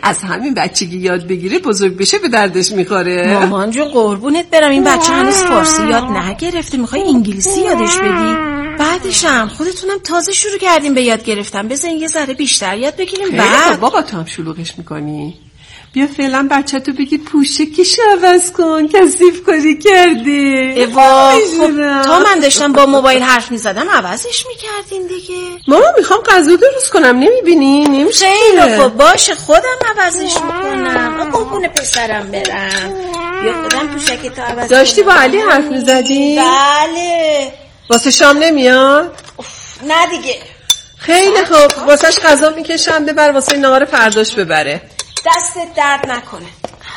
از همین بچگی یاد بگیره بزرگ بشه به دردش میخوره. مامان جون قربونت برم، این بچه هنوز فارسی یاد نگرفته، میخوای انگلیسی یادش بدی؟ بعدشم خودتونم تازه شروع کردیم به یاد گرفتن، بذارین یه ذره بیشتر یاد بگیریم. بعد بابا تو هم شلوغش میکنی. بیا فعلا بچه تو بگی پوشکیشو عوض کن، کثیف کاری کرده. تا من داشتم با موبایل حرف میزدم عوضش میکردین دیگه. ماما میخوام غذا درست کنم، نمیبینی؟ نمیشه. خیلی خب باشه، خودم عوضش میکنم. قربون پسرم برم. بیا خودم پوشکتو عوض. داشتی با علی حرف میزدی؟ بله. واسه شام نمیاد؟ نه دیگه. خیلی خوب، واسهش غذا میکشم، ببر واسه نهار فرداش ببره. دستت درد نکنه.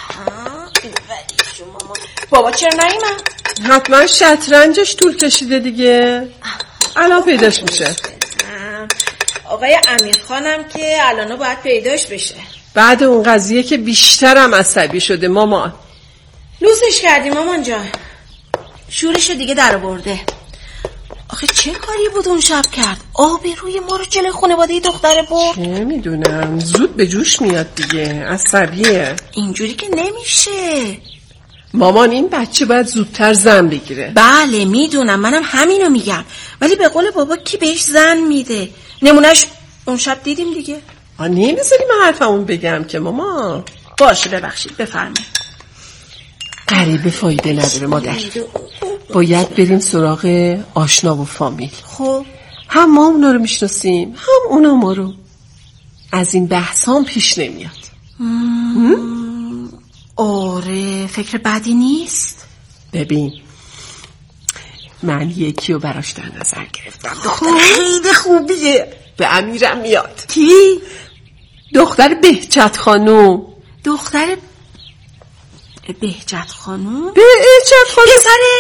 بابا چرا نیومد؟ حتما شطرنجش طول کشیده دیگه. الان پیداش میشه. آقای امیرخانم که الان باید پیداش بشه. بعد اون قضیه که بیشترم عصبی شده مامان. لوسش کردی مامان جان. شورش دیگه در آورده. آخه چه کاری بود اون شب کرد؟ آبی روی ما رو جلوی خانواده دختره برد. چه میدونم، زود به جوش میاد دیگه، عصبیه. اینجوری که نمیشه مامان، این بچه باید زودتر زن بگیره. بله میدونم، منم همینو میگم، ولی به قول بابا کی بهش زن میده؟ نمونهش اون شب دیدیم دیگه. نمیذاری من حرفمون بگم که ماما. باشه ببخشید، بفرمایید. غریبه فایده نداره مادر، باید بریم سراغ آشنا و فامیل. خب هم ما اونا رو میشناسیم، هم اونا ما رو. از این بحث هم پیش نمیاد. آره فکر بدی نیست. ببین من یکی رو براش در نظر گرفتم، دختر خیلی خوبیه، به امیرم میاد. کی؟ دختر بهجت خانوم. دختر بهجت خانوم؟ بهجت خانوم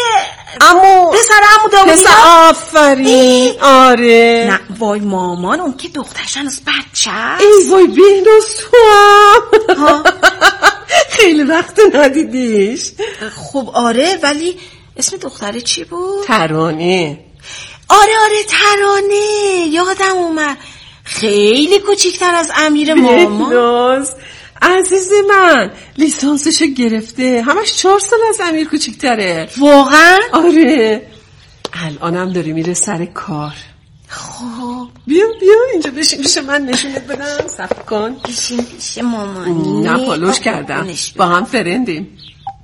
پسر عمو داوودی. پسر آفرین. آره. نه وای مامان، اون که دخترش هنوز بچه است. ای وای بیناز تو هم خیلی وقت ندیدیش. خب آره، ولی اسم دختره چی بود؟ ترانه. آره ترانه، یادم اومد. خیلی کوچیکتر از امیر مامان. بیناز عزیز من، لیسانسشو گرفته، همش 4 سال از امیر کوچیک‌تره. واقعا؟ آره. الانم داره میره سر کار. خب بیا اینجا بشین پیش من، نشونت بدم. صبر کن. بشین پیش مامانی. نه پالوش کردم، با هم فرندیم.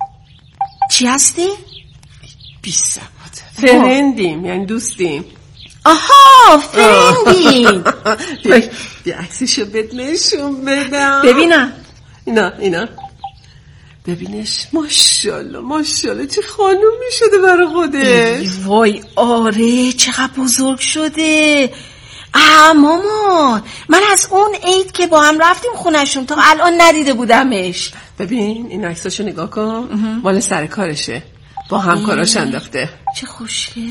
چی هستی؟ 20 فرندیم، یعنی دوستیم. آها فرندیم. بیا عکسشو بهت نشون بدم. ببینم. اینا ببینش. ماشاءالله چه خانومی شده برای خودش. وای آره چقدر بزرگ شده. مامان، من از اون عید که با هم رفتیم خونشون تا الان ندیده بودمش. ببین این عکساشو نگاه کن، مال سر کارشه، با همکاراش انداخته. چه خوشگل.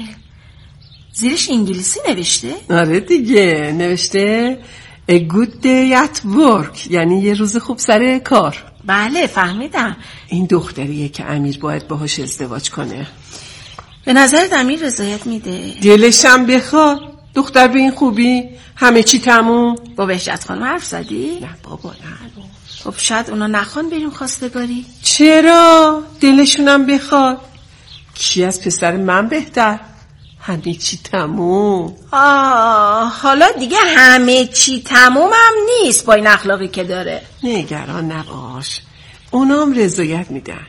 زیرش انگلیسی نوشته؟ آره دیگه، نوشته A good day at work، یعنی یه روز خوب سر کار. بله فهمیدم. این دختریه که امیر باید باهاش ازدواج کنه. به نظرت امیر رضایت میده؟ دلشم بخواد. دختر به این خوبی همه چی تموم. با بهجت خانم حرف زدی؟ نه بابا نه. خب شاید اونا نخوان بریم خواستگاری. چرا؟ دلشونم بخواد. کی از پسر من بهتر؟ همه چی تموم. حالا دیگه همه چی تموم هم نیست با این اخلاقی که داره. نگران نباش، اونام رضایت میدن.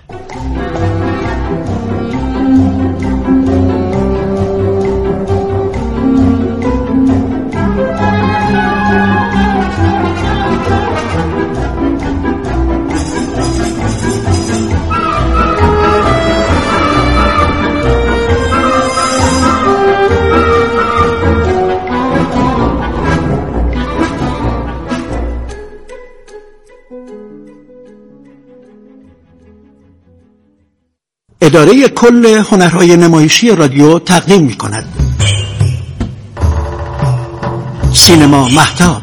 اداره کل هنرهای نمایشی رادیو تقدیم می‌کند. سینما مهتاب.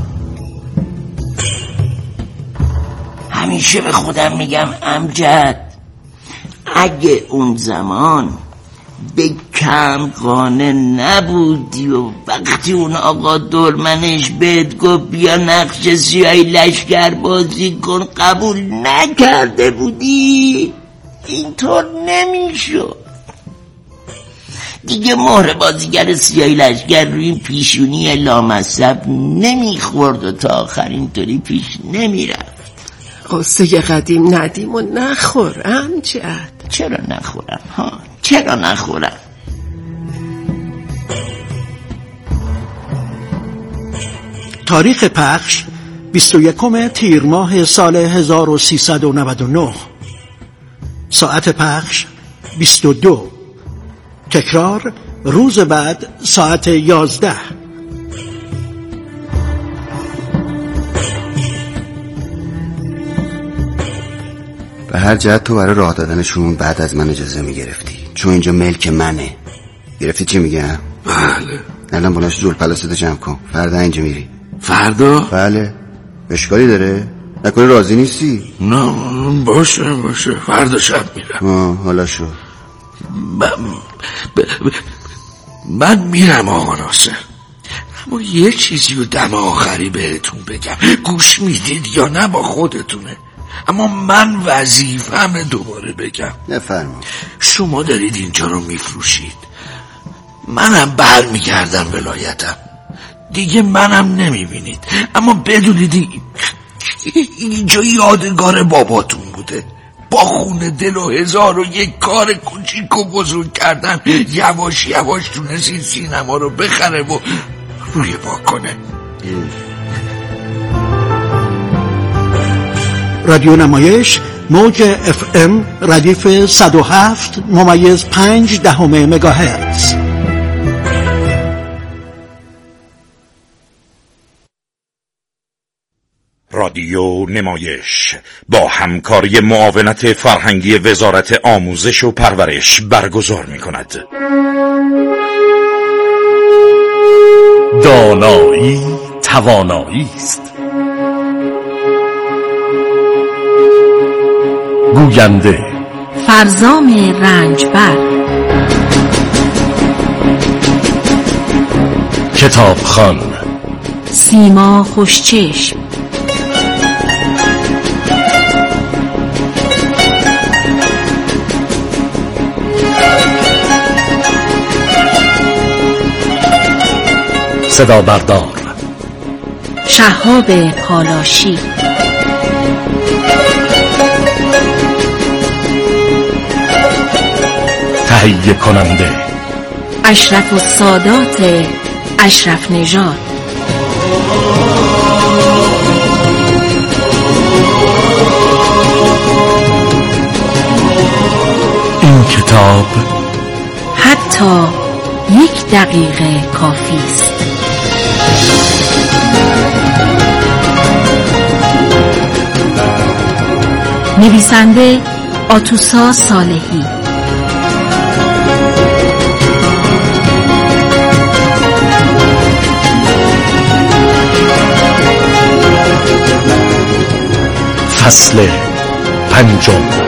همیشه به خودم میگم امجد، اگه اون زمان به کم قانه نبودی و وقتی اون آقا دورمنش بهت گفت بیا نقش سیاهی لشکر بازی کن قبول نکرده بودی؟ اینطور نمیشد دیگه. مهر بازیگر سیاهی لشکر روی این پیشونی لامصب نمیخورد و تا آخر اینطوری پیش نمیرفت. قصه قدیم ندیم و نخورم جد. چرا نخورم ها؟ چرا نخورم؟ تاریخ پخش 21 تیر ماه سال 1399. ساعت پخش 22. تکرار روز بعد ساعت 11. به هر جهت تو برای راه دادنشون بعد از من اجازه میگرفتی، چون اینجا ملک منه. گرفتی چی میگم؟ بله. الان بلنش جول پلاستو جمع کن، فردا اینجا میری. فردا؟ بله. اشکالی داره؟ نکنه راضی نیستی؟ نه باشه فردا شب میرم. حالا شو. من میرم آقا ناصر، اما یه چیزی رو دم آخری بهتون بگم، گوش میدید یا نه با خودتونه، اما من وظیفه‌مه دوباره بگم. نفرما. شما دارید اینجا رو میفروشید، منم برمیگردم ولایتم دیگه، منم نمیبینید، اما بدونید اینجا یادگار باباتون بوده، با خون دل و 1001 کار کوچیک و بزرگ کردن یواش یواش تونستید سینما رو بخره و روی پا کنه. رادیو نمایش موج FM ردیف 107.5 مگاهرتز. رادیو نمایش با همکاری معاونت فرهنگی وزارت آموزش و پرورش برگزار می‌کند. دانایی توانایی است. گوینده فرزام رنجبر. کتابخوان سیما خوشچشم. صدا بردار شهاب پالاشی. تهیه کننده اشرف السادات اشرف نژاد. این کتاب حتی 1 دقیقه کافی است. نویسنده آتوسا صالحی. فصل 5.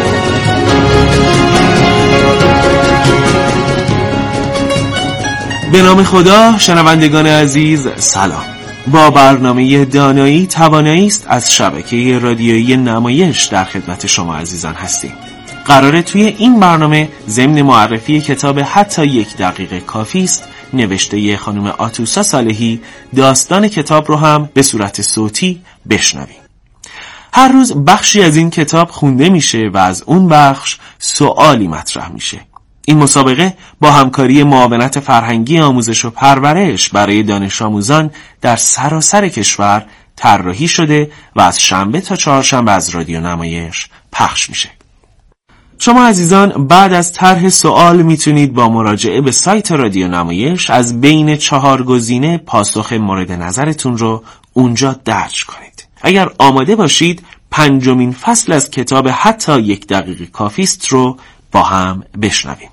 به نام خدا. شنوندگان عزیز سلام. با برنامه دانایی توانایی است از شبکه رادیویی نمایش در خدمت شما عزیزان هستیم. قراره توی این برنامه ضمن معرفی کتاب حتی 1 دقیقه کافی است نوشته خانم آتوسا صالحی داستان کتاب رو هم به صورت صوتی بشنویم. هر روز بخشی از این کتاب خونده میشه و از اون بخش سوالی مطرح میشه. این مسابقه با همکاری معاونت فرهنگی آموزش و پرورش برای دانش آموزان در سراسر کشور طراحی شده و از شنبه تا چهارشنبه از رادیو نمایش پخش میشه. شما عزیزان بعد از طرح سوال میتونید با مراجعه به سایت رادیو نمایش از بین 4 گزینه پاسخ مورد نظرتون رو اونجا درج کنید. اگر آماده باشید 5مین فصل از کتاب حتی 1 دقیقه کافی است رو با هم بشنویم.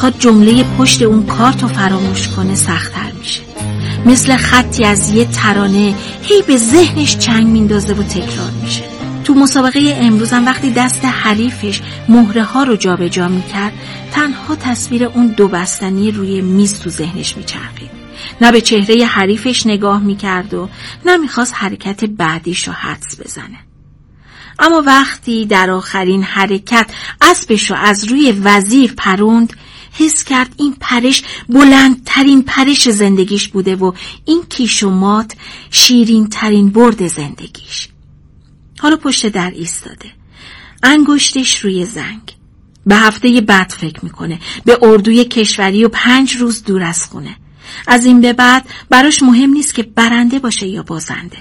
میخواد جمله پشت اون کارت رو فراموش کنه سخت‌تر میشه. مثل خطی از یه ترانه هی به ذهنش چنگ میندازه و تکرار میشه. تو مسابقه امروز هم وقتی دست حریفش مهره ها رو جابجا میکرد، تنها تصویر اون دو بستنی روی میز تو ذهنش میچرخید. نه به چهره حریفش نگاه میکرد و نه میخواست حرکت بعدیش رو حدس بزنه. اما وقتی در آخرین حرکت اسبش رو از روی وزیر پروند، حس کرد این پرش بلندترین پرش زندگیش بوده و این کیش و مات شیرین ترین برد زندگیش. حالا پشت در ایستاده، انگشتش روی زنگ. به هفته بعد فکر میکنه، به اردوی کشوری و 5 روز دور از خونه. از این به بعد براش مهم نیست که برنده باشه یا بازنده.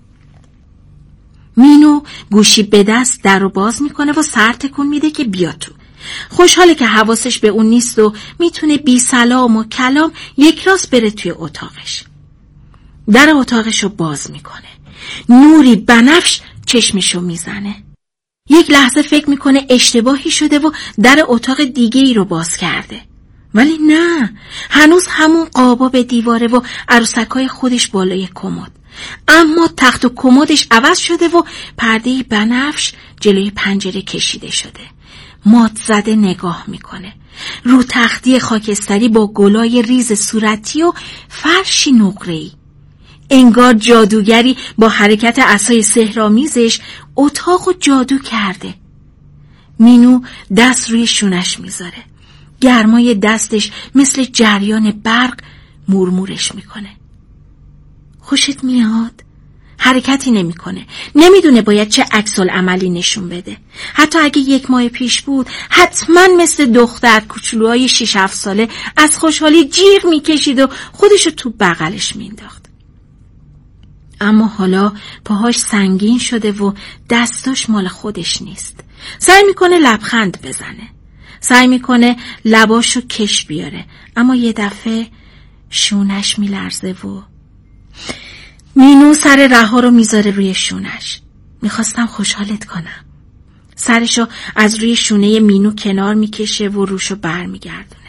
مینو گوشی به دست در رو باز میکنه و سر تکون میده که بیا تو. خوشحاله که حواسش به اون نیست و میتونه بی سلام و کلام یک راست بره توی اتاقش. در اتاقش رو باز میکنه. نوری بنفش چشمشو میزنه. یک لحظه فکر میکنه اشتباهی شده و در اتاق دیگه ای رو باز کرده. ولی نه، هنوز همون قابا به دیواره و عروسکای خودش بالای کمد. اما تخت و کمدش عوض شده و پرده بنفش جلوی پنجره کشیده شده. مات زده نگاه میکنه. رو تختی خاکستری با گلای ریز صورتی و فرشی نقره‌ای. انگار جادوگری با حرکت عصای سحرآمیزش اتاق و جادو کرده. مینو دست روی شونش میذاره. گرمای دستش مثل جریان برق مرمورش میکنه. خوشت میاد؟ حرکتی نمیکنه. نمیدونه باید چه عکس‌العملی نشون بده. حتی اگه 1 ماه پیش بود حتما مثل دختر کوچولوهای 6-7 ساله از خوشحالی جیغ میکشید و خودشو تو بغلش مینداخت. اما حالا پاهاش سنگین شده و دستاش مال خودش نیست. سعی میکنه لبخند بزنه. سعی میکنه لباشو کش بیاره. اما یه دفعه شونش میلرزه و مینو سر رها رو میذاره روی شونش. میخواستم خوشحالت کنم. سرشو از روی شونه مینو کنار میکشه و روشو بر میگردونه.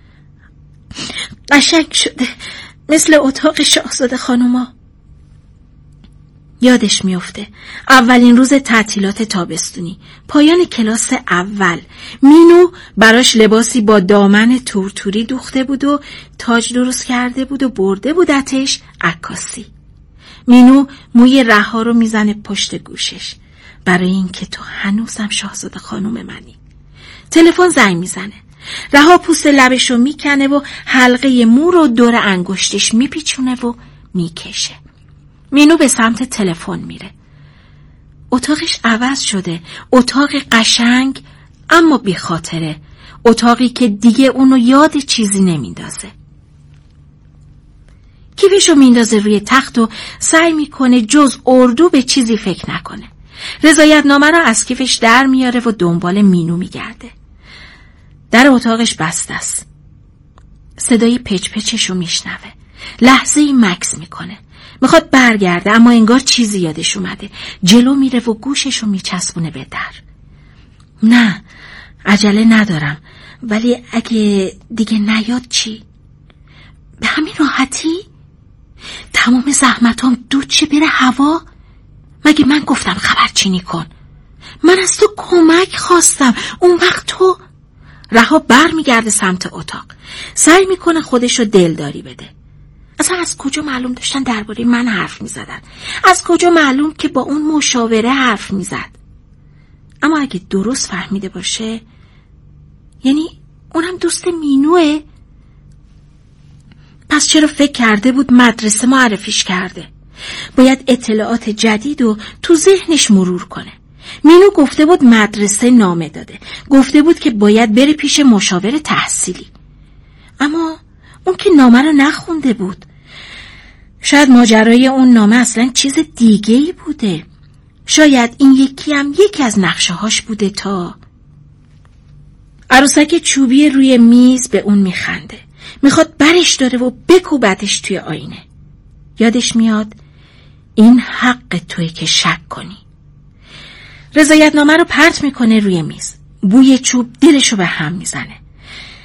قشنگ شده، مثل اتاق شاهزاده خانوما. یادش میفته اولین روز تعطیلات تابستونی، پایان کلاس اول. مینو براش لباسی با دامن تورتوری دوخته بود و تاج درست کرده بود و برده بودتش عکاسی. مینو موی رها رو میزنه پشت گوشش برای اینکه تو هنوزم شاهزاده خانوم منی. تلفن زنگ میزنه. رها پوست لبشو میکنه و حلقه مو رو دور انگشتش میپیچونه و میکشه. مینو به سمت تلفن میره. اتاقش عوض شده. اتاق قشنگ اما بی خاطره. اتاقی که دیگه اونو یاد چیزی نمیندازه. کیفشو میندازه روی تخت و سعی میکنه جز اردو به چیزی فکر نکنه. رضایتنامه رو از کیفش در میاره و دنبال مینو میگرده. در اتاقش بسته است. صدای پچ پچشو میشنوه. لحظه ای مکث میکنه. میخواد برگرده اما انگار چیزی یادش اومده. جلو میره و گوششو میچسبونه به در. نه، عجله ندارم، ولی اگه دیگه نیاد چی؟ به همین راحتی؟ تمام زحمتام دود چه بره هوا؟ مگه من گفتم خبرچینی کن؟ من از تو کمک خواستم. اون وقت تو... رها بر میگرده سمت اتاق. سعی میکنه خودشو دلداری بده. اصلا از کجا معلوم داشتن درباره من حرف میزدن؟ از کجا معلوم که با اون مشاوره حرف میزد؟ اما اگه درست فهمیده باشه، یعنی اونم دوست مینوه؟ پس چرا فکر کرده بود مدرسه معرفیش کرده؟ باید اطلاعات جدید رو تو ذهنش مرور کنه. مینو گفته بود مدرسه نامه داده. گفته بود که باید بره پیش مشاور تحصیلی. اما اون که نامه رو نخونده بود. شاید ماجرای اون نامه اصلا چیز دیگه‌ای بوده. شاید این یکی هم یکی از نقشه‌هاش بوده. تا عروسک چوبی روی میز به اون میخنده. میخواد برش داره و بکوبتش توی آینه. یادش میاد این حق توی که شک کنی. رضایتنامه رو پرت میکنه روی میز. بوی چوب دلشو به هم میزنه.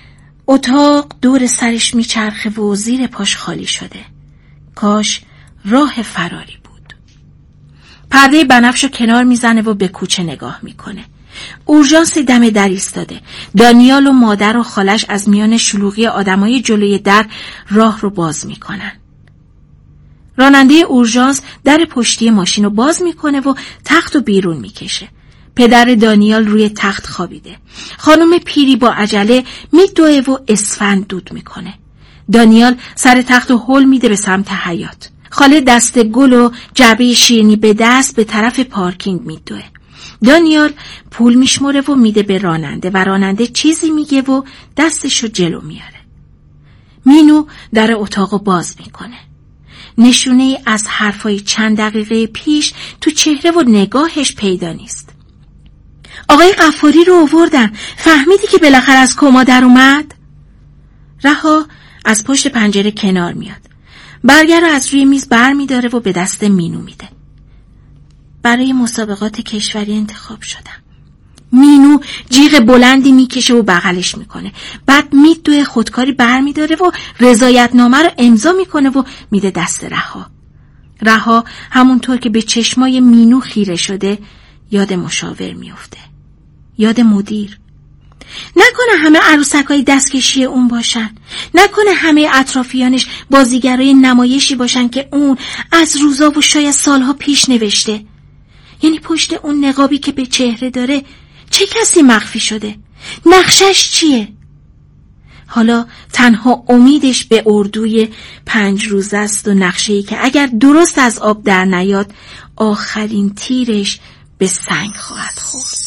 اتاق دور سرش میچرخه و زیر پاش خالی شده. کاش راه فراری بود. پرده بنفشو کنار میزنه و به کوچه نگاه میکنه. اورژانس دم در ایستاده. دانیال و مادر و خالش از میان شلوغی آدمای جلوی در راه رو باز میکنن. راننده اورژانس در پشتی ماشین رو باز میکنه و تخت رو بیرون میکشه. پدر دانیال روی تخت خوابیده. خانم پیری با عجله میدوه و اسفند دود میکنه. دانیال سر تخت رو هل میده به سمت حیاط. خاله دست گل و جعبه شیرینی به دست به طرف پارکینگ میدوه. دانیال پول میشموره و میده به راننده و راننده چیزی میگه و دستشو جلو میاره. مینو در اتاقو باز میکنه. نشونه ای از حرفای چند دقیقه پیش تو چهره و نگاهش پیدا نیست. آقای غفاری رو آوردن. فهمیدی که بالاخره از کما در اومد؟ رها از پشت پنجره کنار میاد. برگر رو از روی میز بر میداره و به دست مینو میده. برای مسابقات کشوری انتخاب شدم. مینو جیغ بلندی میکشه و بغلش میکنه. بعد میدوه خودکاری بر میداره و رضایتنامه رو امضا میکنه و میده دست رها. رها همونطور که به چشمای مینو خیره شده یاد مشاور میفته. یاد مدیر. نکنه همه عروسکای دستکشی اون باشن. نکنه همه اطرافیانش بازیگرای نمایشی باشن که اون از روزا و شاید سالها پیش نوشته. یعنی پشت اون نقابی که به چهره داره چه کسی مخفی شده؟ نقشش چیه؟ حالا تنها امیدش به اردوی 5 روزه است و نقشه‌ای که اگر درست از آب در نیاد آخرین تیرش به سنگ خواهد خورد.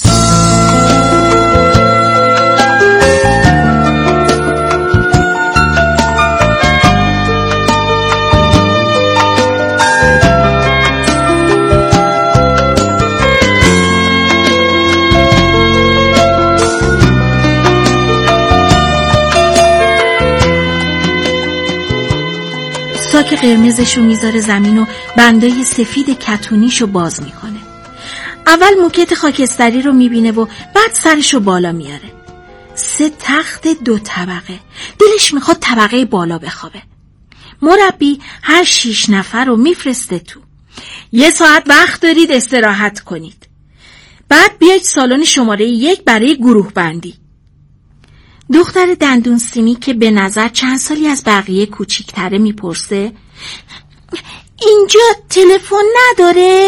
ساک قرمزشو میذاره زمین و بندای سفید کتونیشو باز میکنه. اول موکت خاکستری رو میبینه و بعد سرشو بالا میاره. 3 تخت 2 طبقه. دلش میخواد طبقه بالا بخوابه. مربی هر 6 نفر رو میفرسته تو. 1 ساعت وقت دارید استراحت کنید. بعد بیاید سالن شماره 1 برای گروه بندی. دختر دندون سیمی که به نظر چند سالی از بقیه کوچیک‌تره میپرسه اینجا تلفن نداره؟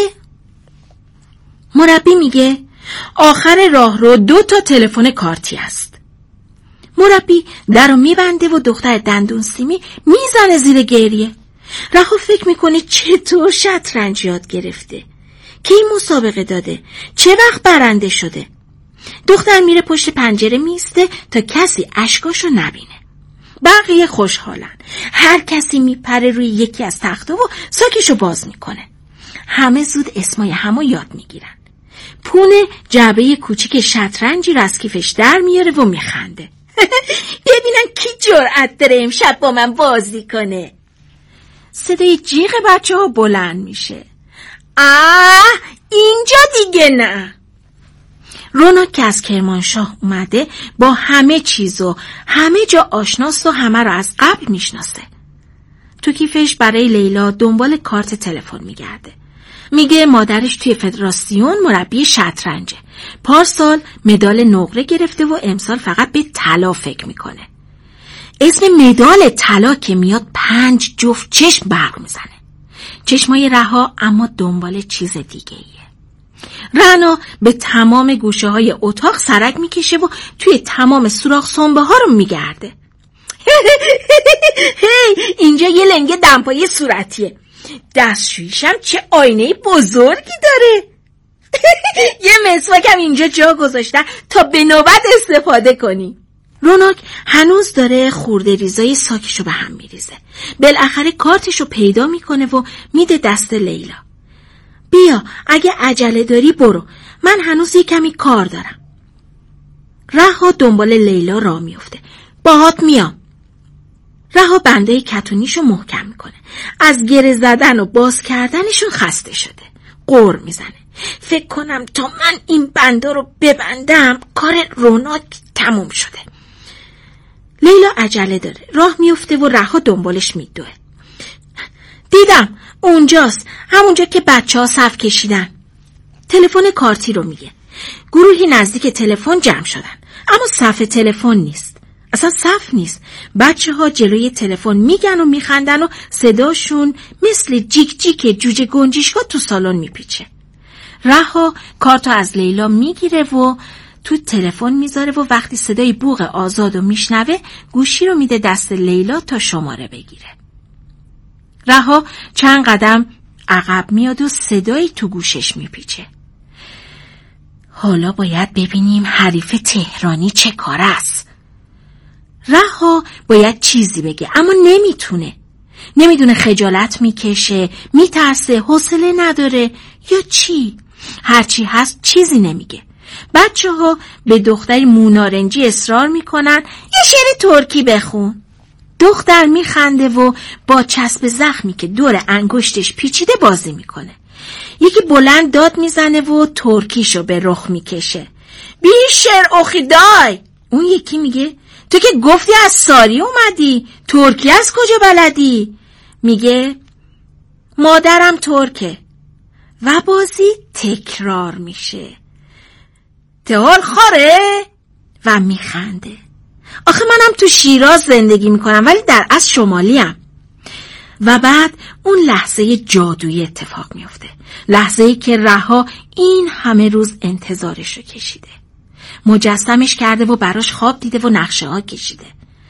مربی میگه آخر راه رو 2 تا تلفن کارتی است. مربی در رو میبنده و دختر دندون سیمی میزنه زیر گریه. رها فکر میکنه چطور شطرنج یاد گرفته، کی مسابقه داده، چه وقت برنده شده. دختر میره پشت پنجره میسته تا کسی اشکاشو نبینه. بقیه خوشحالن. هر کسی میپره روی یکی از تخته و ساکشو باز میکنه. همه زود اسمای همو یاد میگیرن. پونه جعبه کوچیک شطرنجی رو از کیفش در میاره و میخنده. ببینن کی جرأت داره امشب با من بازی کنه. صدای جیغ بچه ها بلند میشه. اینجا دیگه نه. روناک که از کرمانشاه اومده با همه چیز و همه جا آشناست و همه رو از قبل میشناسه. تو کیفش برای لیلا دنبال کارت تلفن میگرده. میگه مادرش توی فدراسیون مربی شطرنجه. پارسال مدال نقره گرفته و امسال فقط به طلا فکر میکنه. اسم مدال طلا که میاد 5 جفت چشم برق میزنه. چشمای رها اما دنبال چیز دیگه ایه. رنا به تمام گوشه های اتاق سرک میکشه و توی تمام سوراخ سنبه ها رو میگرده. اینجا یه لنگه دمپایی صورتیه. دستشویشم چه آینه بزرگی داره. یه مسواکم اینجا جا گذاشتن تا به نوبت استفاده کنی. روناک هنوز داره خورده ریزای ساکشو به هم میریزه. بالاخره کارتشو پیدا میکنه و میده دست لیلا. بیا اگه عجله داری برو، من هنوز یه کمی کار دارم. رها دنبال لیلا راه میفته. باهات میام. رها بنده کتونیشو محکم میکنه. از گره زدن و باز کردنشون خسته شده. غر میزنه. فکر کنم تا من این بنده رو ببندم کار روناک تموم شده. لیلا عجله داره، راه میفته و رها دنبالش میدوه. دیدم اونجاست، همونجا که بچه‌ها صف کشیدن. تلفن کارتی رو میگه. گروهی نزدیک تلفن جمع شدن، اما صف تلفن نیست، اصلا صف نیست. بچه‌ها جلوی تلفن میگن و میخندن و صداشون مثل جیک جیک جوجه گنجشکا تو سالن میپیچه. رها کارتو از لیلا میگیره و تو تلفن میذاره و وقتی صدای بوق آزادو میشنوه گوشی رو میده دست لیلا تا شماره بگیره. رها چند قدم عقب میاد و صدایی تو گوشش میپیچه. حالا باید ببینیم حریف تهرانی چه کار است. رها باید چیزی بگه اما نمیدونه خجالت میکشه، میترسه، حوصله نداره یا چی. هرچی هست چیزی نمیگه. بچه‌ها به دختری مونارنجی اصرار میکنن یه شعر ترکی بخون. دختر میخنده و با چسب زخمی که دور انگشتش پیچیده بازی میکنه. یکی بلند داد میزنه و ترکیشو به رخ میکشه. بی شعر اخیدای. اون یکی میگه تو که گفتی از ساری اومدی، ترکی از کجا بلدی؟ میگه مادرم ترکه. و بازی تکرار میشه. تهال خاره؟ و میخنده. آخه منم تو شیراز زندگی میکنم ولی در اصل شمالیم. و بعد اون لحظه جادویی اتفاق میفته. لحظه‌ای که رها این همه روز انتظارشو کشیده. مجسمش کرده و براش خواب دیده و نقشه ها کشیده.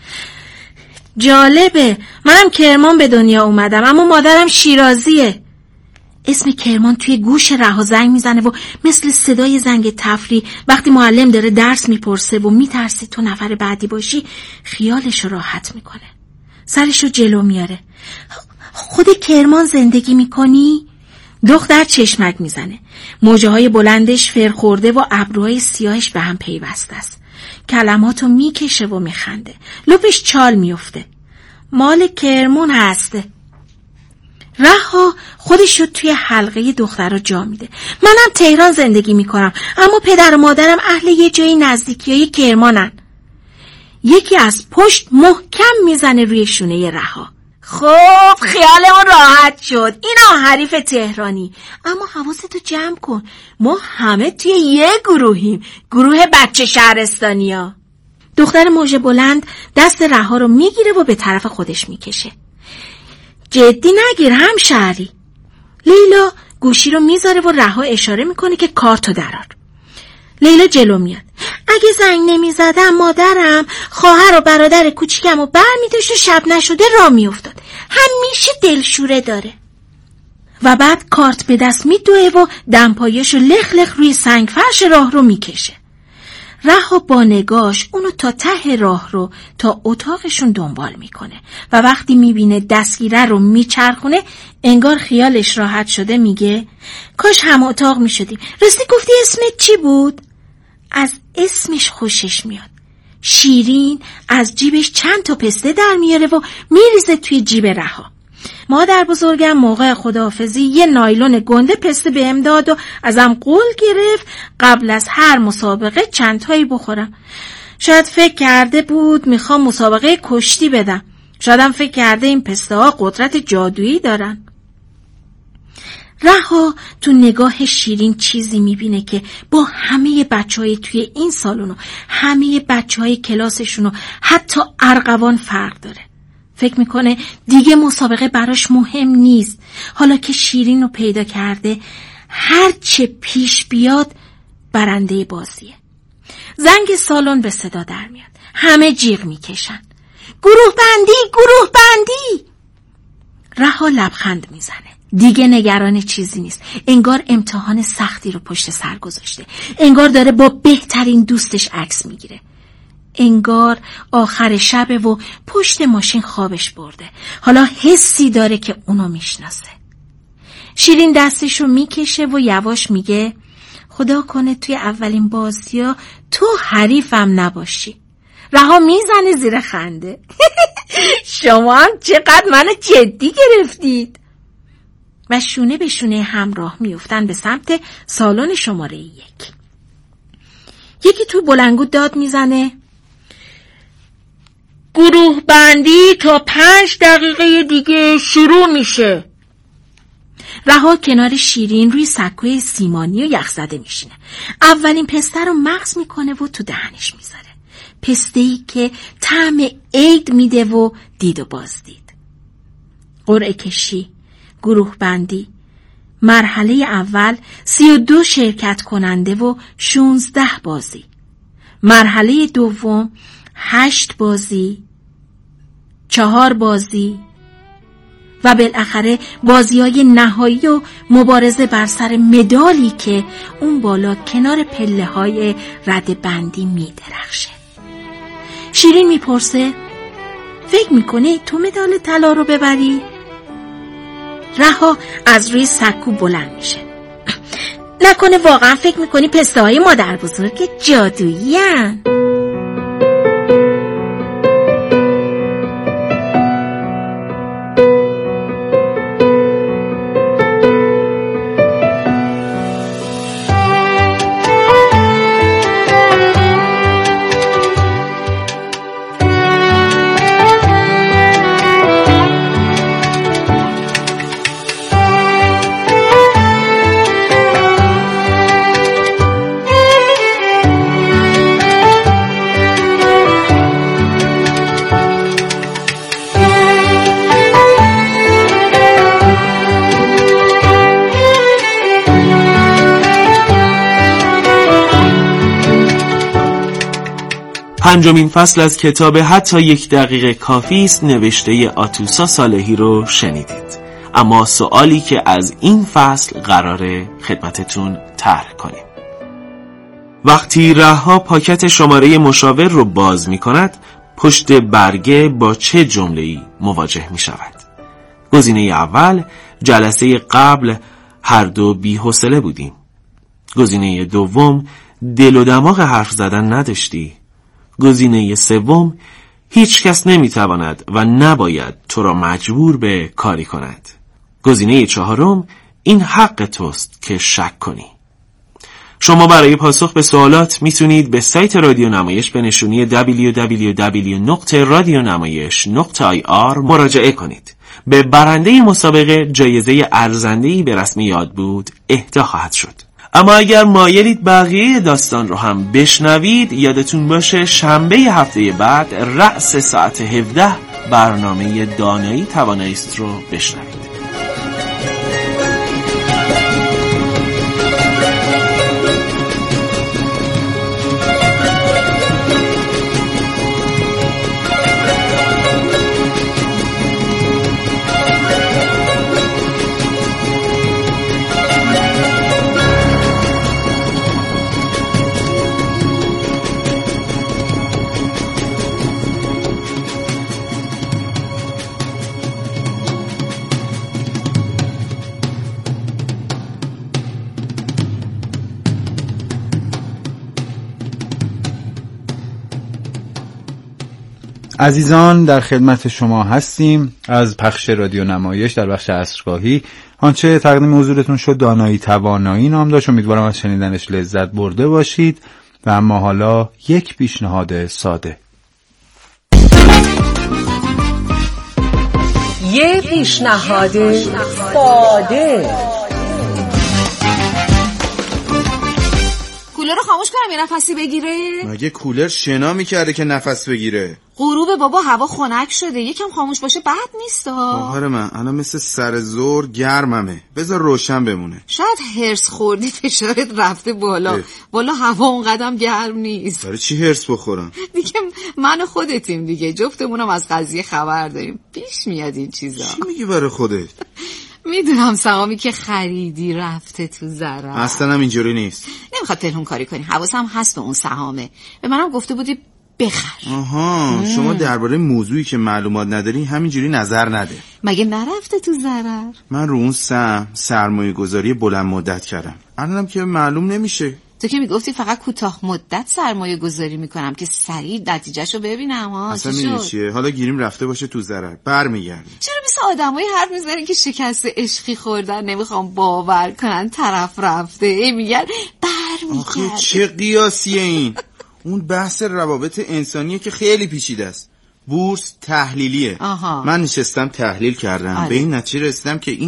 جالبه، منم کرمان به دنیا اومدم اما مادرم شیرازیه. اسم کرمان توی گوش رها زنگ میزنه و مثل صدای زنگ تفریح وقتی معلم داره درس میپرسه و میترسی تو نفر بعدی باشی خیالشو راحت میکنه. سرشو جلو میاره. خود کرمان زندگی میکنی؟ دختر چشمک میزنه. موجه های بلندش فرخورده و ابروهای سیاهش به هم پیوسته است. کلماتو میکشه و میخنده. لپش چال میفته. مال کرمون هسته. رها خودشو توی حلقه دخترها جا میده. منم تهران زندگی میکنم اما پدر و مادرم اهل یه جایی نزدیکیای کرمانن. یکی از پشت محکم میزنه روی شونه رها. خب خیالمون راحت شد، اینا حریف تهرانی. اما حواستو جمع کن، ما همه توی یه گروهیم، گروه بچه شهرستانیا. دختر موج بلند دست رها رو میگیره و به طرف خودش میکشه. جدی نگیر همشهری. لیلا گوشی رو میذاره و رها اشاره میکنه که کارتو درار. لیلا جلو میاد. اگه زنگ نمیزدم مادرم خواهر و برادر کوچیکم رو برمی‌داشت و شب نشده راه میافتاد. همیشه دلشوره داره. و بعد کارت به دست میدوه و دمپایشو لخ لخ روی سنگ فرش راه رو میکشه. رها با نگاش اونو تا ته راه رو تا اتاقشون دنبال میکنه و وقتی میبینه دستگیره رو میچرخونه انگار خیالش راحت شده میگه کاش هم اتاق میشدیم. راستی گفتی اسمت چی بود؟ از اسمش خوشش میاد. شیرین از جیبش چند تا پسته در میاره و میریزه توی جیب رها. مادر بزرگم موقع خداحافظی یه نایلون گنده پسته بهم داد و ازم قول گرفت قبل از هر مسابقه چند تایی بخورم. شاید فکر کرده بود میخوام مسابقه کشتی بدم. شایدم فکر کرده این پسته ها قدرت جادویی دارن. رها تو نگاه شیرین چیزی میبینه که با همه بچهای توی این سالن و همه بچهای کلاسشون و حتی ارغوان فرق داره. فکر میکنه دیگه مسابقه براش مهم نیست. حالا که شیرین رو پیدا کرده هر چه پیش بیاد برنده بازیه. زنگ سالن به صدا در میاد. همه جیغ میکشن. گروه بندی. رها لبخند میزنه. دیگه نگران چیزی نیست. انگار امتحان سختی رو پشت سر گذاشته. انگار داره با بهترین دوستش عکس میگیره. انگار آخر شبه و پشت ماشین خوابش برده. حالا حسی داره که اونو میشناسه. شیرین دستش رو میکشه و یواش میگه خدا کنه توی اولین بازی‌ها تو حریفم نباشی. رها میزنه زیر خنده. شما هم چقدر منو جدی گرفتید. و شونه به شونه همراه میفتن به سمت سالن شماره 1. یکی تو بلنگو داد میزنه گروه بندی تا 5 دقیقه دیگه شروع میشه. رها کنار شیرین روی سکوی سیمانی و یخزده میشینه. اولین پسته رو مغز میکنه و تو دهنش میذاره. پسته‌ای که طعم عید میده و دید و بازدید. قرعه کشی، گروه بندی. مرحله اول 32 شرکت کننده و 16 بازی. مرحله دوم 8 بازی، 4 بازی و بالاخره بازی‌های نهایی و مبارزه بر سر مدالی که اون بالا کنار پله‌های رد بندی می‌درخشه. شیرین میپرسه فکر میکنی تو مدال طلا رو ببری؟ رها از روی سکو بلند میشه. نکنه واقعا فکر میکنی پسته های مادر بزرگ جادویی هن؟ پنجمین فصل از کتاب حتی 1 دقیقه کافی است نوشته آتوسا صالحی رو شنیدید. اما سوالی که از این فصل قراره خدمتتون طرح کنیم: وقتی رها پاکت شماره مشاور رو باز می کند، پشت برگه با چه جمله‌ای مواجه می شود؟ گزینه اول: جلسه قبل هر دو بی‌حوصله بودیم. گزینه دوم: دل و دماغ حرف زدن نداشتی. گزینه سوم: هیچ کس نمیتواند و نباید تو را مجبور به کاری کند. گزینه چهارم: این حق توست که شک کنی. شما برای پاسخ به سوالات میتونید به سایت رادیو نمایش به نشونی www.radionamayish.ir مراجعه کنید. به برنده مسابقه جایزه ارزنده‌ای به رسم یاد بود اهدا خواهد شد. اما اگر مایلید بقیه داستان رو هم بشنوید، یادتون باشه شنبه هفته بعد رأس ساعت 17 برنامه دانایی توانایی است رو بشنوید. عزیزان، در خدمت شما هستیم از پخش رادیو نمایش در بخش عصرگاهی. آنچه تقدیم حضورتون شد دانایی توانایی نام داشت. امیدوارم از شنیدنش لذت برده باشید. و اما حالا یک پیشنهاد ساده. یه پیشنهاد ساده. کولر رو خاموش کنم یه نفسی بگیره؟ مگه کولر شنا میکرده که نفس بگیره؟ غروب بابا، هوا خنک شده، یکم خاموش باشه بد نیست ها. خواهر من الان مثل سر زور گرممه، بذار روشن بمونه. شاید هرس خوردی فشارت رفته بالا. والا هوا اونقدرم گرم نیست. برای چی هرس بخورم؟ دیگه من و خودتیم دیگه، جفتمونم از قضیه خبر داریم، پیش میاد این چیزا. چی میگی برای خودت؟ میدونم سهامی که خریدی رفته تو ضرر. اصلا هم اینجوری نیست. نمیخواد پنهون کاری کنی، حواسم هست به اون سهامه. به منم گفته بودی بخر. آها شما درباره موضوعی که معلومات نداری همینجوری نظر نده. مگه نرفته تو ضرر؟ من رو اون سرمایه گذاری بلند مدت کردم، الانم که معلوم نمیشه. تو که میگفتی فقط کوتاه مدت سرمایه گذاری میکنم که سریع نتیجهشو ببینم. اصلا میدونی چیه؟ حالا گیریم رفته باشه تو ضرر برمیگرده. چرا مثل آدمایی حرف میزنن که شکست عشقی خوردن نمیخوام باور کنن طرف رفته میگن برمیگرده؟ آخه چه قیاسیه این؟ اون بحث روابط انسانیه که خیلی پیچیده است. بورس تحلیلیه. آها. من نشستم تحلیل کردم. آره. به این نتیجه رسیدم که این